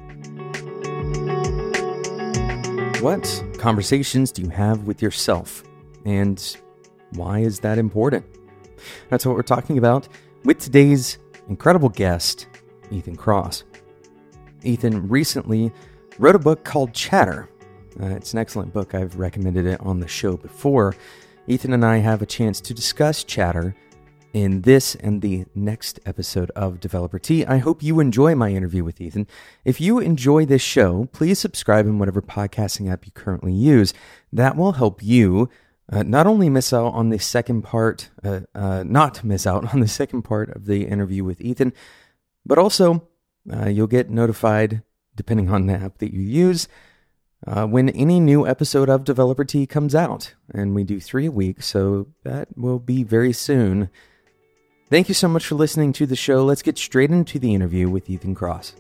What conversations do you have with yourself? And why is that important? That's what we're talking about with today's incredible guest, Ethan Kross. Ethan recently wrote a book called Chatter. It's an excellent book. I've recommended it on the show before. Ethan and I have a chance to discuss Chatter in this and the next episode of Developer Tea. I hope you enjoy my interview with Ethan. If you enjoy this show, please subscribe in whatever podcasting app you currently use. That will help you not only miss out on the second part, not miss out on the second part of the interview with Ethan, but also you'll get notified, depending on the app that you use, when any new episode of Developer Tea comes out. And we do 3 a week, so that will be very soon. Thank you so much for listening to the show. Let's get straight into the interview with Ethan Kross.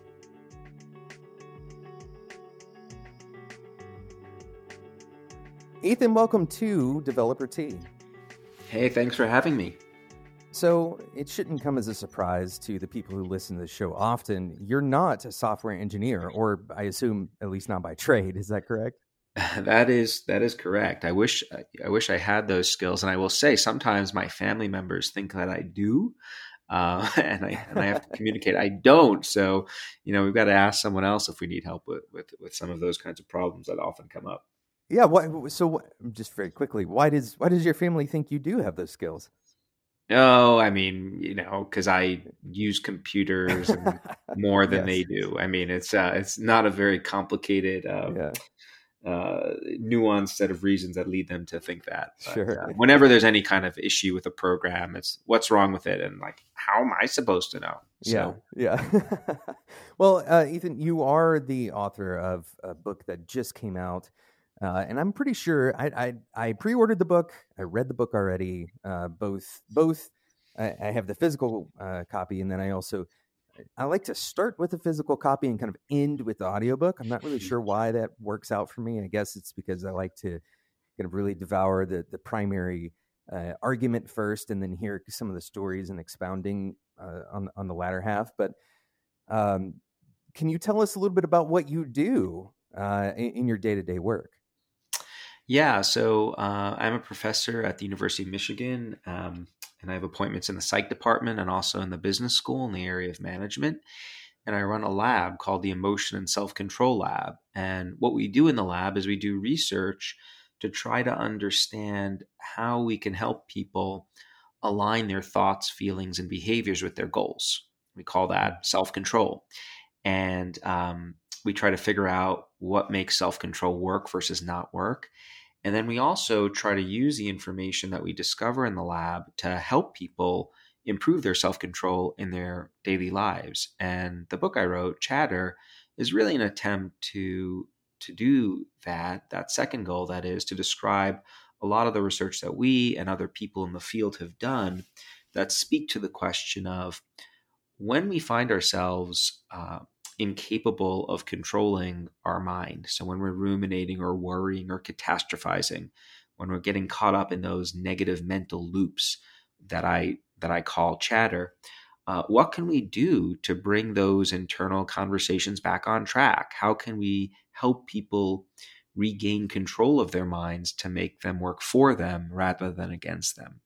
Ethan, welcome to Developer Tea. Hey, thanks for having me. So it shouldn't come as a surprise to the people who listen to the show often. You're not a software engineer, or I assume at least not by trade. Is that correct? That is correct. I wish I had those skills, and I will say sometimes my family members think that I do, and I have to communicate I don't. So we've got to ask someone else if we need help with some of those kinds of problems that often come up. Yeah. Just very quickly, why does your family think you do have those skills? Oh, I mean, because I use computers more than they do. I mean, it's not a very complicated. Nuanced set of reasons that lead them to think that. But, sure. Whenever there's any kind of issue with a program, it's what's wrong with it, and how am I supposed to know? So. Yeah. Well, Ethan, you are the author of a book that just came out, and I'm pretty sure I pre-ordered the book. I read the book already. Both. I have the physical copy, and then I like to start with a physical copy and kind of end with the audiobook. I'm not really sure why that works out for me. I guess it's because I like to kind of really devour the primary argument first and then hear some of the stories and expounding on the latter half. But can you tell us a little bit about what you do in your day-to-day work? Yeah, so I'm a professor at the University of Michigan, and I have appointments in the psych department and also in the business school in the area of management. And I run a lab called the Emotion and Self-Control Lab. And what we do in the lab is we do research to try to understand how we can help people align their thoughts, feelings, and behaviors with their goals. We call that self-control. And we try to figure out what makes self-control work versus not work. And then we also try to use the information that we discover in the lab to help people improve their self-control in their daily lives. And the book I wrote, Chatter, is really an attempt to do that second goal, that is to describe a lot of the research that we and other people in the field have done that speak to the question of when we find ourselves incapable of controlling our mind. So when we're ruminating or worrying or catastrophizing, when we're getting caught up in those negative mental loops that I call chatter, what can we do to bring those internal conversations back on track? How can we help people regain control of their minds to make them work for them rather than against them?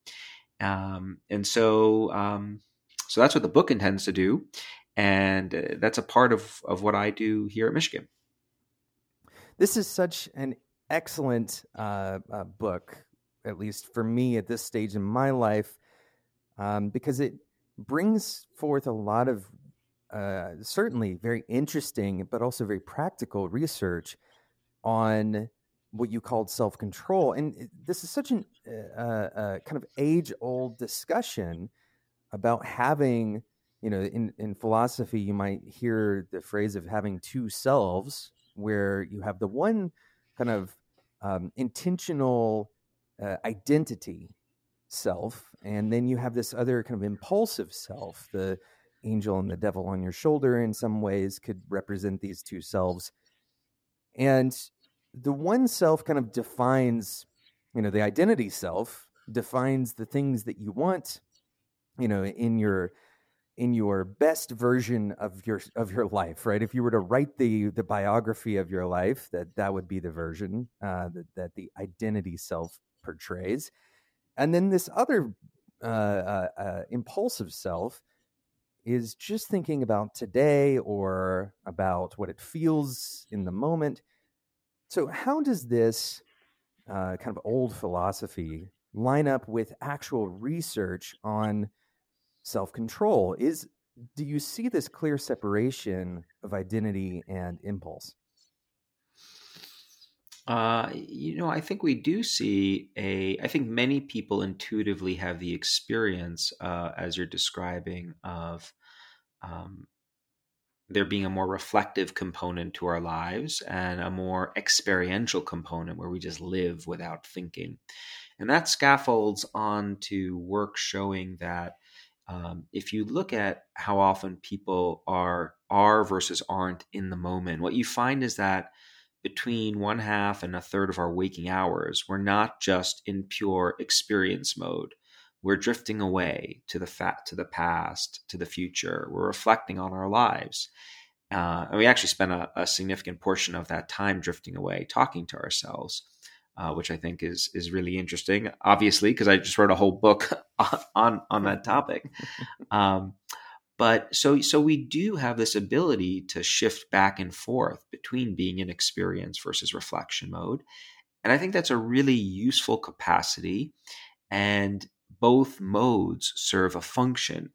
So that's what the book intends to do. And that's a part of what I do here at Michigan. This is such an excellent book, at least for me at this stage in my life, because it brings forth a lot of certainly very interesting, but also very practical research on what you called self-control. And this is such an kind of age-old discussion about having, in philosophy, you might hear the phrase of having two selves, where you have the one kind of intentional identity self, and then you have this other kind of impulsive self. The angel and the devil on your shoulder in some ways could represent these two selves. And the one self kind of defines, the identity self defines the things that you want, in your in your best version of your life, right? If you were to write the biography of your life, that would be the version that the identity self portrays. And then this other impulsive self is just thinking about today or about what it feels in the moment. So how does this kind of old philosophy line up with actual research on self-control? Do you see this clear separation of identity and impulse? I think we do see I think many people intuitively have the experience, as you're describing, of um, there being a more reflective component to our lives and a more experiential component where we just live without thinking. And that scaffolds onto work showing that if you look at how often people are versus aren't in the moment, what you find is that between one half and a third of our waking hours, we're not just in pure experience mode. We're drifting away to the past, to the future. We're reflecting on our lives. And we actually spend a significant portion of that time drifting away, talking to ourselves, which I think is really interesting. Obviously, because I just wrote a whole book on that topic. But so we do have this ability to shift back and forth between being in experience versus reflection mode. And I think that's a really useful capacity. And both modes serve a function.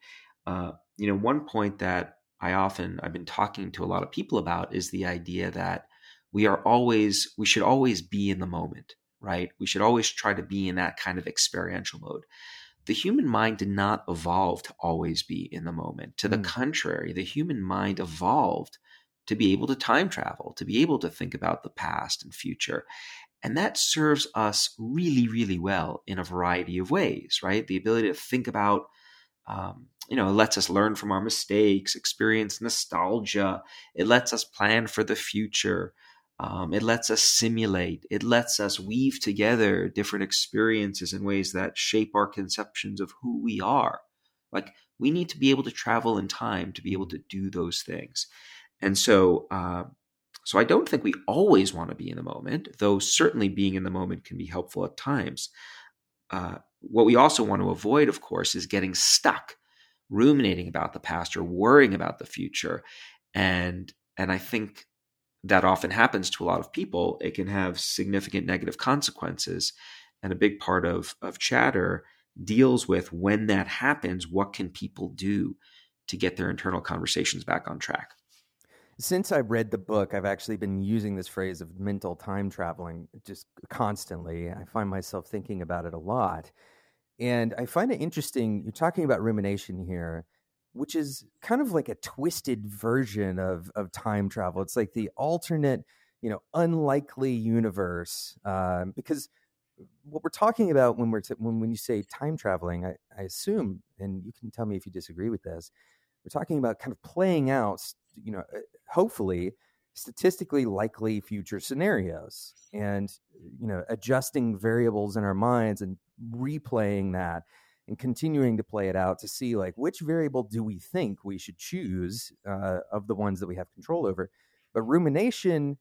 One point that I've been talking to a lot of people about is the idea that we should always be in the moment, right? We should always try to be in that kind of experiential mode. The human mind did not evolve to always be in the moment. To the contrary, the human mind evolved to be able to time travel, to be able to think about the past and future. And that serves us really, really well in a variety of ways, right? The ability to think about, it lets us learn from our mistakes, experience nostalgia. It lets us plan for the future. It lets us simulate. It lets us weave together different experiences in ways that shape our conceptions of who we are. Like, we need to be able to travel in time to be able to do those things. And so I don't think we always want to be in the moment, though certainly being in the moment can be helpful at times. What we also want to avoid, of course, is getting stuck, ruminating about the past or worrying about the future. And I think that often happens to a lot of people. It can have significant negative consequences. And a big part of Chatter deals with, when that happens, what can people do to get their internal conversations back on track? Since I read the book, I've actually been using this phrase of mental time traveling just constantly. I find myself thinking about it a lot. And I find it interesting, you're talking about rumination here, which is kind of like a twisted version of time travel. It's like the alternate, unlikely universe. Because what we're talking about when when you say time traveling, I assume, and you can tell me if you disagree with this, we're talking about kind of playing out, hopefully statistically likely future scenarios, and adjusting variables in our minds and replaying that and continuing to play it out to see, like, which variable do we think we should choose of the ones that we have control over. But rumination,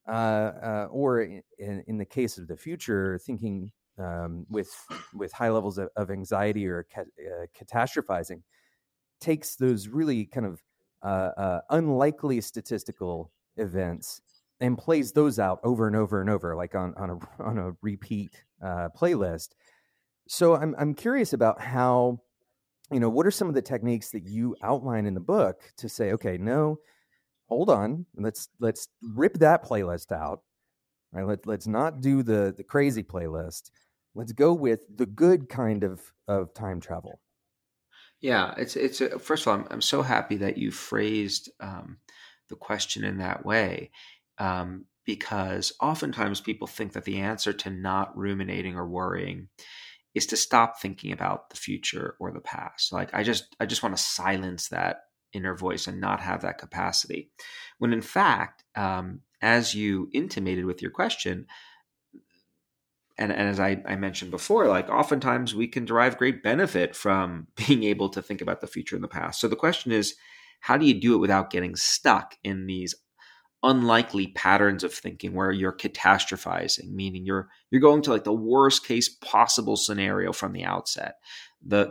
or in the case of the future, thinking with high levels of anxiety or catastrophizing, takes those really kind of unlikely statistical events and plays those out over and over and over, like on a repeat playlist. So I'm curious about how, what are some of the techniques that you outline in the book to say, okay, no, hold on, let's rip that playlist out, right? Let's not do the crazy playlist. Let's go with the good kind of time travel. Yeah, first of all, I'm so happy that you phrased the question in that way, because oftentimes people think that the answer to not ruminating or worrying is to stop thinking about the future or the past. Like, I just want to silence that inner voice and not have that capacity. When in fact, as you intimated with your question, and as I mentioned before, like oftentimes we can derive great benefit from being able to think about the future and the past. So the question is, how do you do it without getting stuck in these unlikely patterns of thinking where you're catastrophizing, meaning you're going to like the worst case possible scenario from the outset, the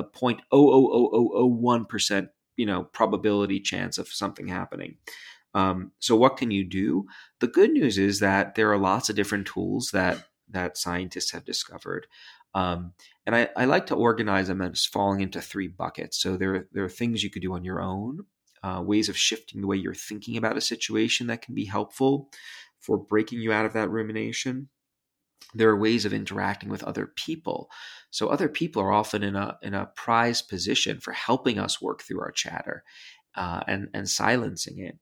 0.00001% probability chance of something happening. So what can you do? The good news is that there are lots of different tools that scientists have discovered. And I like to organize them as falling into 3 buckets. So there are things you could do on your own, ways of shifting the way you're thinking about a situation that can be helpful for breaking you out of that rumination. There are ways of interacting with other people. So other people are often in a prized position for helping us work through our chatter and silencing it.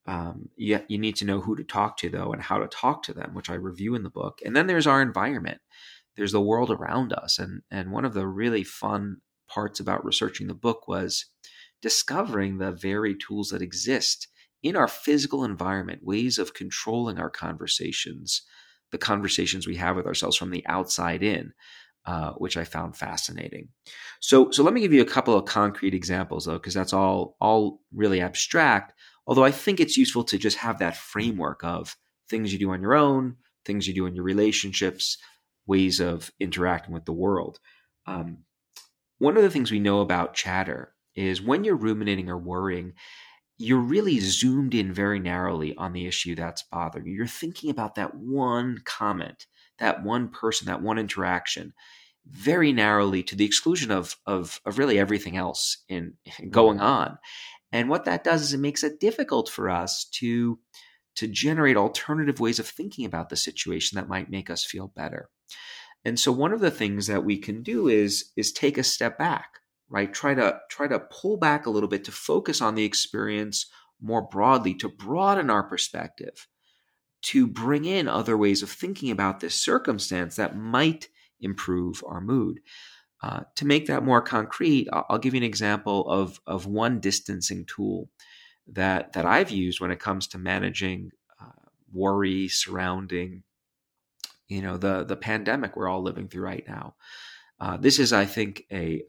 You need to know who to talk to, though, and how to talk to them, which I review in the book. And then there's our environment. There's the world around us. And one of the really fun parts about researching the book was discovering the very tools that exist in our physical environment, ways of controlling our conversations, the conversations we have with ourselves from the outside in, which I found fascinating. So let me give you a couple of concrete examples, though, because that's all really abstract. Although I think it's useful to just have that framework of things you do on your own, things you do in your relationships, ways of interacting with the world. One of the things we know about chatter is when you're ruminating or worrying, you're really zoomed in very narrowly on the issue that's bothering you. You're thinking about that one comment, that one person, that one interaction very narrowly to the exclusion of really everything else in going on. And what that does is it makes it difficult for us to generate alternative ways of thinking about the situation that might make us feel better. And so one of the things that we can do is take a step back, right? Try to pull back a little bit to focus on the experience more broadly, to broaden our perspective, to bring in other ways of thinking about this circumstance that might improve our mood. To make that more concrete, I'll give you an example of one distancing tool that I've used when it comes to managing worry surrounding, the pandemic we're all living through right now. This is, I think,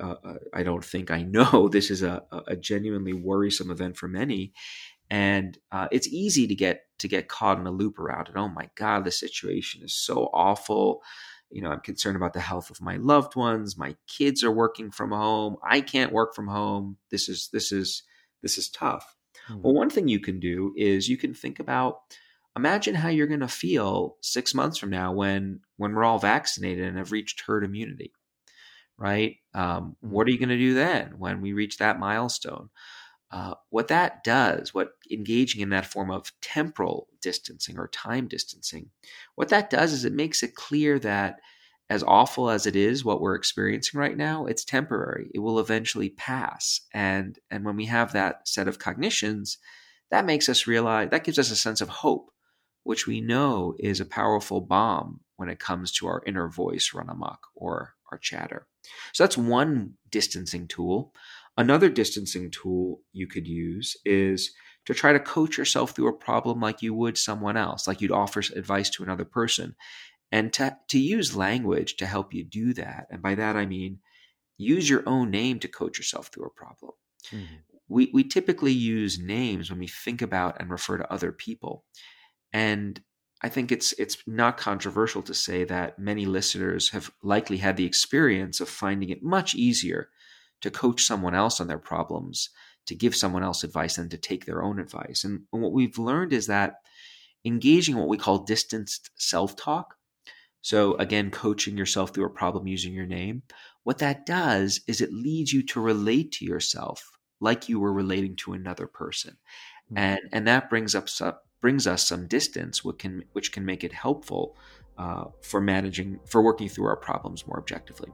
I know this is a genuinely worrisome event for many, and it's easy to get caught in a loop around it. Oh my God, the situation is so awful. I'm concerned about the health of my loved ones. My kids are working from home. I can't work from home. This is tough. Mm-hmm. Well, one thing you can do is you can think about, imagine how you're going to feel 6 months from now when we're all vaccinated and have reached herd immunity, right? What are you going to do then when we reach that milestone? What that does, what engaging in that form of temporal distancing or time distancing, what that does is it makes it clear that as awful as it is, what we're experiencing right now, it's temporary. It will eventually pass. And when we have that set of cognitions, that makes us realize, that gives us a sense of hope, which we know is a powerful bomb when it comes to our inner voice run amok or our chatter. So that's one distancing tool. Another distancing tool you could use is to try to coach yourself through a problem like you would someone else, like you'd offer advice to another person, and to use language to help you do that. And by that, I mean, use your own name to coach yourself through a problem. Mm-hmm. We typically use names when we think about and refer to other people. And I think it's not controversial to say that many listeners have likely had the experience of finding it much easier to coach someone else on their problems, to give someone else advice than to take their own advice. And what we've learned is that engaging what we call distanced self-talk, so again, coaching yourself through a problem using your name, what that does is it leads you to relate to yourself like you were relating to another person. And that brings us some distance, which can make it helpful for working through our problems more objectively.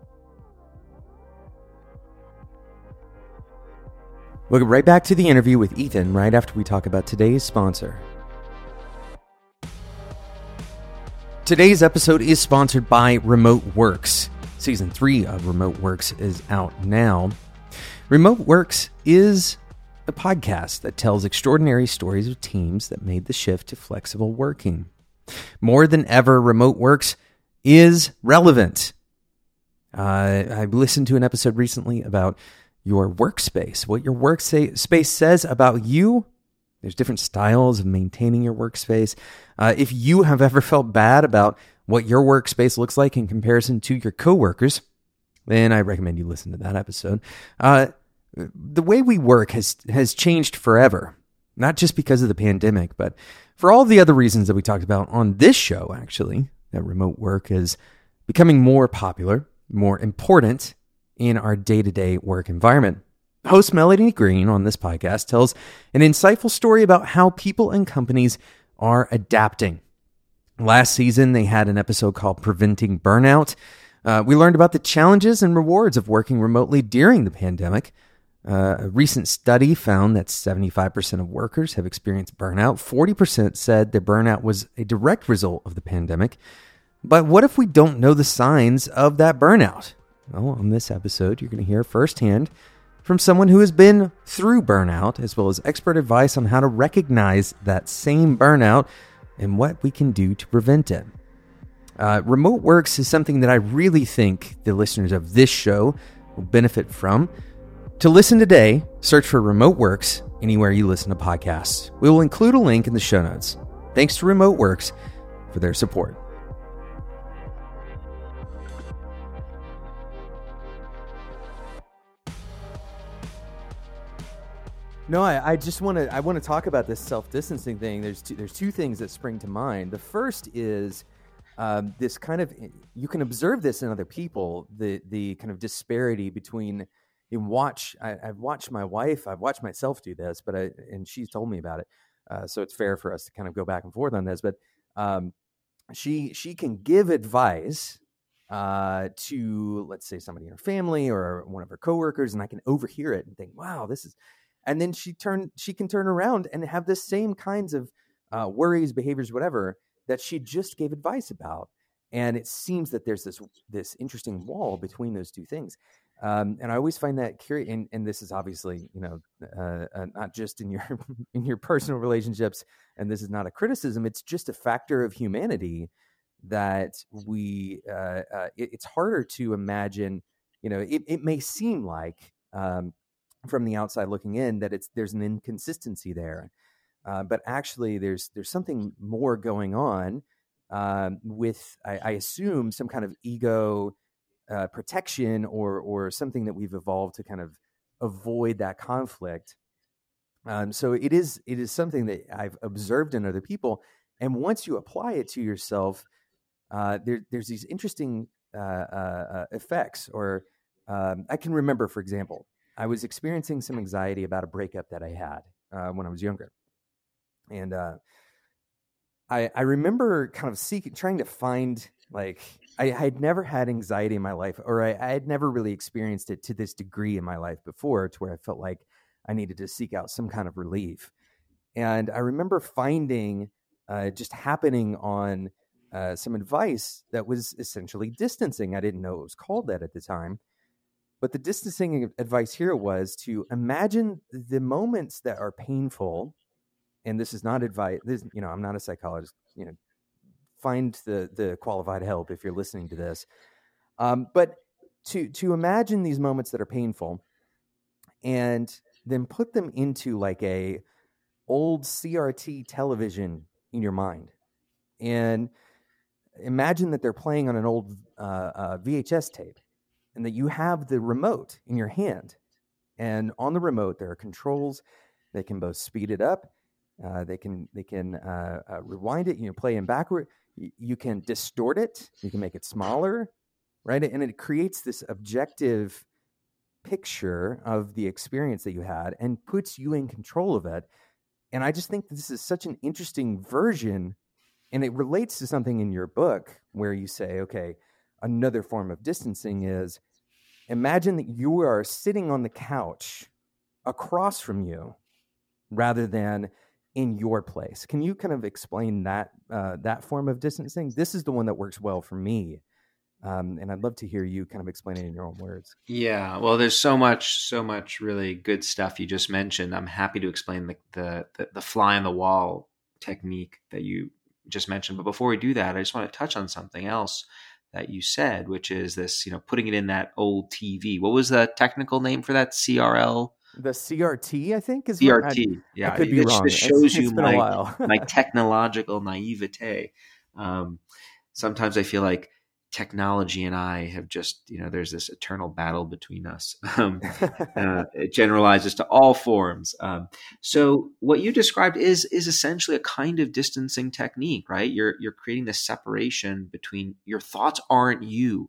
We'll get right back to the interview with Ethan right after we talk about today's sponsor. Today's episode is sponsored by Remote Works. Season 3 of Remote Works is out now. Remote Works is a podcast that tells extraordinary stories of teams that made the shift to flexible working. More than ever, Remote Works is relevant. I listened to an episode recently about your workspace, what your workspace says about you. There's different styles of maintaining your workspace. If you have ever felt bad about what your workspace looks like in comparison to your coworkers, then I recommend you listen to that episode. The way we work has changed forever, not just because of the pandemic, but for all the other reasons that we talked about on this show, actually, that remote work is becoming more popular, more important in our day-to-day work environment. Host Melanie Green on this podcast tells an insightful story about how people and companies are adapting. Last season, they had an episode called Preventing Burnout. We learned about the challenges and rewards of working remotely during the pandemic. A recent study found that 75% of workers have experienced burnout. 40% said their burnout was a direct result of the pandemic. But what if we don't know the signs of that burnout? Well, on this episode, you're going to hear firsthand from someone who has been through burnout, as well as expert advice on how to recognize that same burnout and what we can do to prevent it. Remote works is something that I really think the listeners of this show will benefit from. To listen today, search for Remote Works anywhere you listen to podcasts. We will include a link in the show notes. Thanks to Remote Works for their support. No, I just want to talk about this self-distancing thing. There's two things that spring to mind. The first is this kind of, you can observe this in other people, the kind of disparity between, I've watched my wife, I've watched myself do this, and she's told me about it. So it's fair for us to kind of go back and forth on this, but she can give advice to, let's say, somebody in her family or one of her coworkers, and I can overhear it and think, wow, this is, and then she can turn around and have the same kinds of worries, behaviors, whatever, that she just gave advice about. And it seems that there's this interesting wall between those two things. And I always find that curious. And this is obviously, not just in your personal relationships. And this is not a criticism. It's just a factor of humanity that it's harder to imagine. It may seem like from the outside looking in that there's an inconsistency there, but actually there's something more going on with I assume some kind of ego protection or something that we've evolved to kind of avoid that conflict. So it is something that I've observed in other people, and once you apply it to yourself, there's these interesting effects. Or I can remember, for example, I was experiencing some anxiety about a breakup that I had when I was younger. And I remember kind of trying to find, like, I had never had anxiety in my life, or I had never really experienced it to this degree in my life before, to where I felt like I needed to seek out some kind of relief. And I remember finding just happening on some advice that was essentially distancing. I didn't know it was called that at the time. But the distancing advice here was to imagine the moments that are painful. And this is not advice. I'm not a psychologist. Find the qualified help if you're listening to this. But to imagine these moments that are painful, and then put them into like a old CRT television in your mind, and imagine that they're playing on an old VHS tape, and that you have the remote in your hand, and on the remote there are controls that can both speed it up, they can rewind it, play in backward, you can distort it, you can make it smaller, right? And it creates this objective picture of the experience that you had and puts you in control of it. And I just think this is such an interesting version, and it relates to something in your book where you say, okay, another form of distancing is imagine that you are sitting on the couch across from you rather than in your place. Can you kind of explain that form of distancing? This is the one that works well for me. And I'd love to hear you kind of explain it in your own words. Yeah, well, there's so much really good stuff you just mentioned. I'm happy to explain the fly on the wall technique that you just mentioned. But before we do that, I just want to touch on something else that you said, which is this, putting it in that old TV. What was the technical name for that? CRL? The CRT, I think, is what CRT. I Yeah. could be This wrong. just shows It's you been a my while. technological naivete. Um, Sometimes I feel like technology and I have just, there's this eternal battle between us. It generalizes to all forms. So what you described is essentially a kind of distancing technique, right? You're creating this separation between your thoughts aren't you.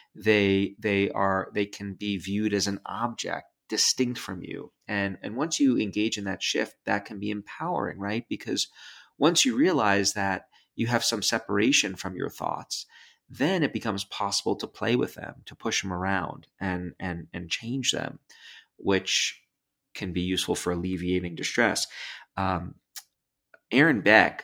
They can be viewed as an object distinct from you. And once you engage in that shift, that can be empowering, right? Because once you realize that you have some separation from your thoughts, then it becomes possible to play with them, to push them around and change them, which can be useful for alleviating distress. Um, Aaron Beck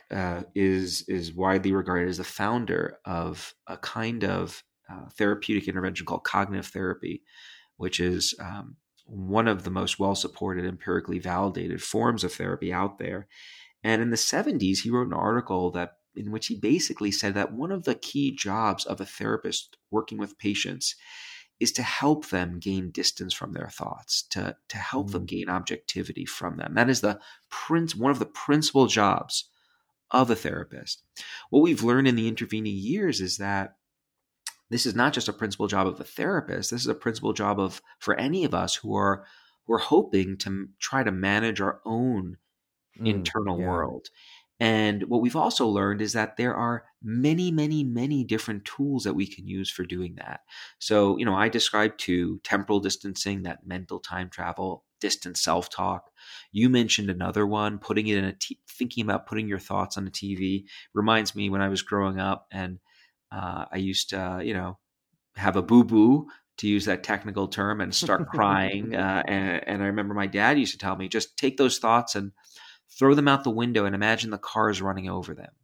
is widely regarded as the founder of a kind of therapeutic intervention called cognitive therapy, which is one of the most well-supported, empirically validated forms of therapy out there. And in the 70s, he wrote an article in which he basically said that one of the key jobs of a therapist working with patients is to help them gain distance from their thoughts, to help them gain objectivity from them. That is one of the principal jobs of a therapist. What we've learned in the intervening years is that this is not just a principal job of a therapist. This is a principal job for any of us who are hoping to try to manage our own internal world. And what we've also learned is that there are many, many, many different tools that we can use for doing that. So, I described temporal distancing, that mental time travel, distant self-talk. You mentioned another one, putting it in thinking about putting your thoughts on a TV. Reminds me when I was growing up and I used to, have a boo-boo, to use that technical term, and start crying. And I remember my dad used to tell me, just take those thoughts and throw them out the window and imagine the cars running over them.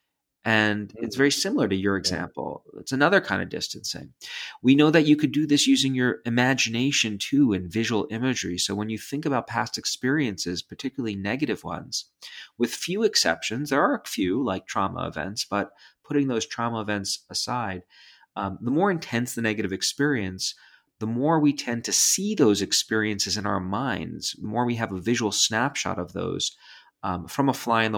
And it's very similar to your example. It's another kind of distancing. We know that you could do this using your imagination too, and visual imagery. So when you think about past experiences, particularly negative ones, with few exceptions, there are a few like trauma events, but putting those trauma events aside, the more intense the negative experience, the more we tend to see those experiences in our minds, the more we have a visual snapshot of those from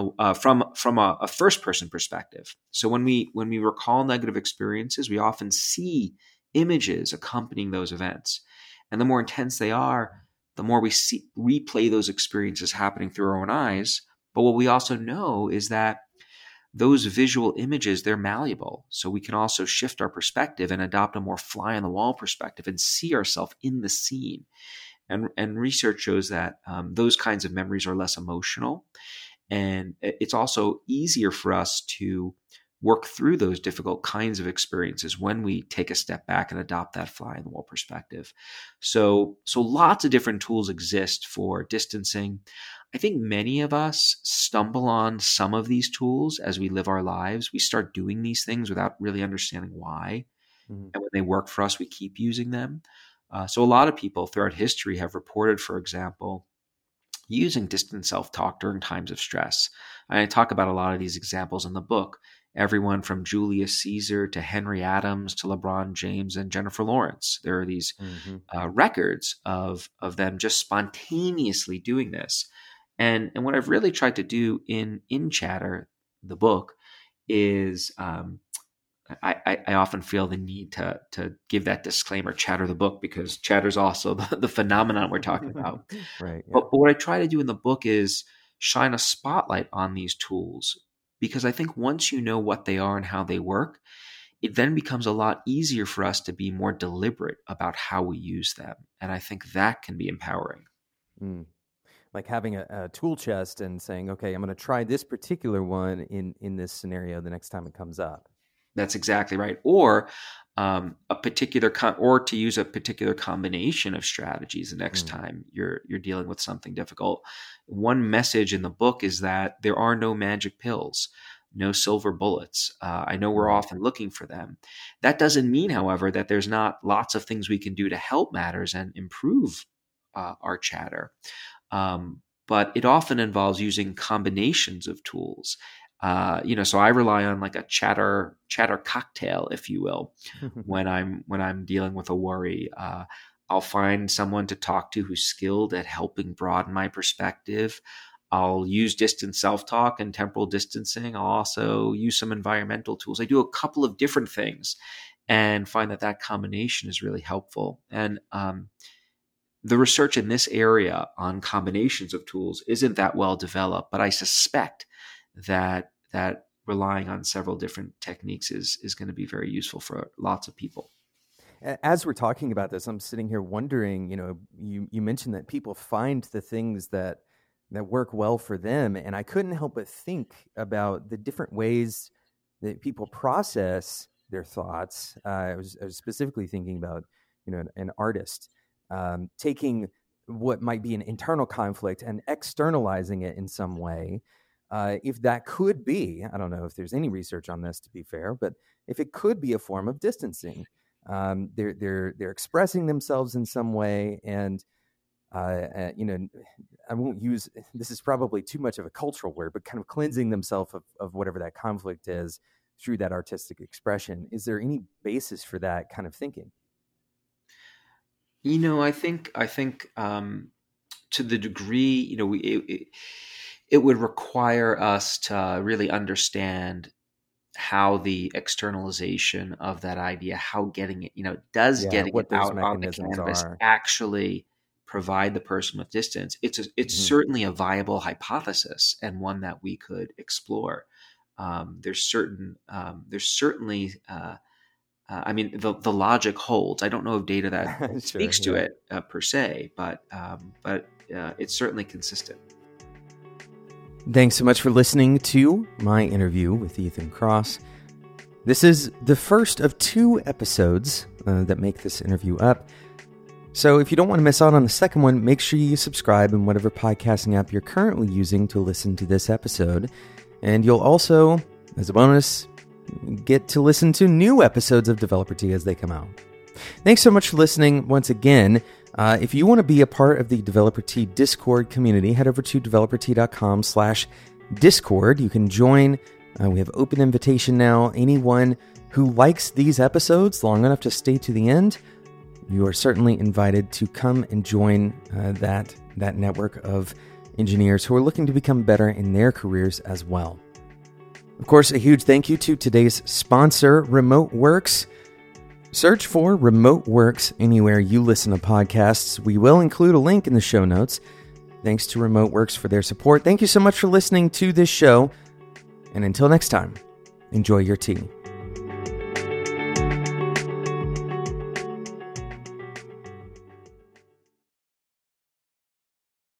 a first person perspective. So when we recall negative experiences, we often see images accompanying those events, and the more intense they are, the more we replay those experiences happening through our own eyes. But what we also know is that those visual images, they're malleable. So we can also shift our perspective and adopt a more fly on the wall perspective and see ourselves in the scene. And research shows that those kinds of memories are less emotional. And it's also easier for us to work through those difficult kinds of experiences when we take a step back and adopt that fly on the wall perspective. So lots of different tools exist for distancing. I think many of us stumble on some of these tools as we live our lives. We start doing these things without really understanding why. And when they work for us, we keep using them. So a lot of people throughout history have reported, for example, using distant self-talk during times of stress. I talk about a lot of these examples in the book. Everyone from Julius Caesar to Henry Adams to LeBron James and Jennifer Lawrence. There are these records of them just spontaneously doing this. And what I've really tried to do in Chatter, the book, is I often feel the need to give that disclaimer, Chatter the book, because Chatter is also the phenomenon we're talking about. Right. Yeah. But what I try to do in the book is shine a spotlight on these tools, because I think once you know what they are and how they work, it then becomes a lot easier for us to be more deliberate about how we use them. And I think that can be empowering. Like having a tool chest and saying, okay, I'm going to try this particular one in this scenario the next time it comes up. That's exactly right. Or or to use a particular combination of strategies the next time you're dealing with something difficult. One message in the book is that there are no magic pills, no silver bullets. I know we're often looking for them. That doesn't mean, however, that there's not lots of things we can do to help matters and improve our chatter. but it often involves using combinations of tools. So I rely on like a chatter cocktail, if you will, when I'm dealing with a worry. I'll find someone to talk to who's skilled at helping broaden my perspective. I'll use distance self-talk and temporal distancing. I'll also use some environmental tools. I do a couple of different things and find that combination is really helpful. And the research in this area on combinations of tools isn't that well developed, but I suspect that relying on several different techniques is going to be very useful for lots of people. As we're talking about this, I'm sitting here wondering, you mentioned that people find the things that work well for them. And I couldn't help but think about the different ways that people process their thoughts. I was specifically thinking about, an artist taking what might be an internal conflict and externalizing it in some way. If that could be, I don't know if there's any research on this, to be fair, but if it could be a form of distancing, they're expressing themselves in some way, and I won't use, this is probably too much of a cultural word, but kind of cleansing themselves of whatever that conflict is through that artistic expression. Is there any basis for that kind of thinking? I think to the degree, it would require us to really understand how the externalization of that idea, how getting it, getting it out on the canvas actually provide the person with distance. It's certainly a viable hypothesis and one that we could explore. There's certainly, the logic holds. I don't know of data that speaks to it per se, but it's certainly consistent. Thanks so much for listening to my interview with Ethan Kross. This is the first of 2 episodes that make this interview up. So if you don't want to miss out on the second one, make sure you subscribe in whatever podcasting app you're currently using to listen to this episode. And you'll also, as a bonus, get to listen to new episodes of Developer Tea as they come out. Thanks so much for listening once again. If you want to be a part of the Developer Tea Discord community, head over to developertea.com/Discord. You can join. We have open invitation now. Anyone who likes these episodes long enough to stay to the end, you are certainly invited to come and join that network of engineers who are looking to become better in their careers as well. Of course, a huge thank you to today's sponsor, RemoteWorks. Search for RemoteWorks anywhere you listen to podcasts. We will include a link in the show notes. Thanks to RemoteWorks for their support. Thank you so much for listening to this show. And until next time, enjoy your tea.